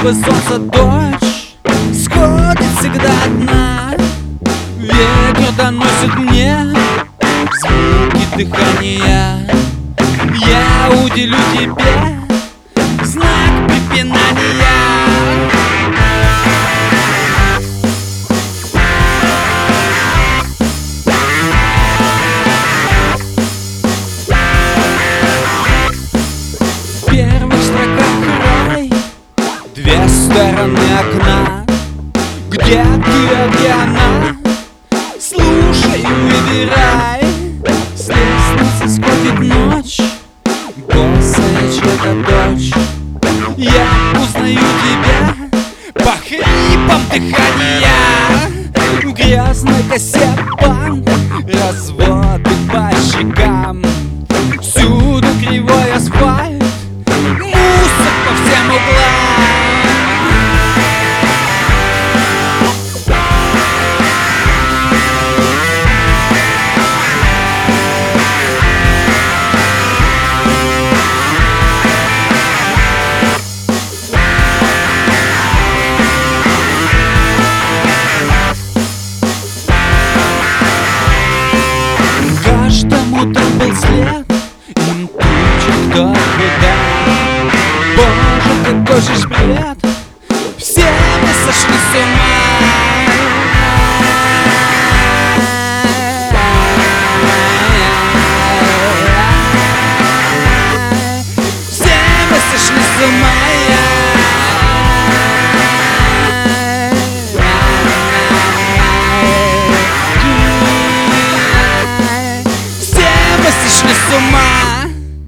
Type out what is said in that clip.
бы солнце дочь сходит всегда одна. Ветер доносит мне звуки дыхания. Я уделю тебе знак препинания. В первых строках рай, две стороны окна. Где ты, а где она? Слушай и выбирай. С лестницы сходит ночь, босая чья-то дочь. Я узнаю тебя по хрипам дыхания. В грязной косе банк, разводы по щекам. Всюду кривой асфальт, мусор по всем углам. Каждому там был след, им тучек кто куда. Боже, какой же бред, все мы сошли с ума. Все мы сошли с ума. Сошли с ума.